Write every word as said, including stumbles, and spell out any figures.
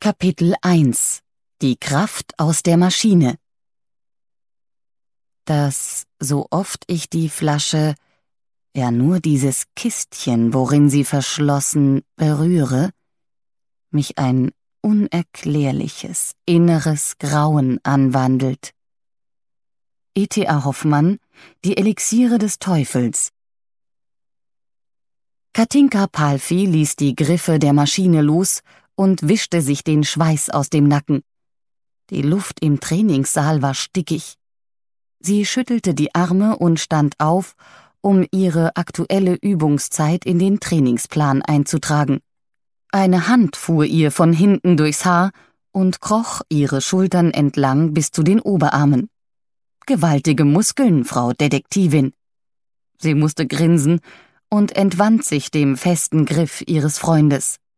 Kapitel eins – Die Kraft aus der Maschine. Dass, so oft ich die Flasche, ja nur dieses Kistchen, worin sie verschlossen, berühre, mich ein unerklärliches, inneres Grauen anwandelt. E T A Hoffmann, Die Elixiere des Teufels. Katinka Palfi ließ die Griffe der Maschine los und wischte sich den Schweiß aus dem Nacken. Die Luft im Trainingssaal war stickig. Sie schüttelte die Arme und stand auf, um ihre aktuelle Übungszeit in den Trainingsplan einzutragen. Eine Hand fuhr ihr von hinten durchs Haar und kroch ihre Schultern entlang bis zu den Oberarmen. Gewaltige Muskeln, Frau Detektivin. Sie musste grinsen und entwand sich dem festen Griff ihres Freundes.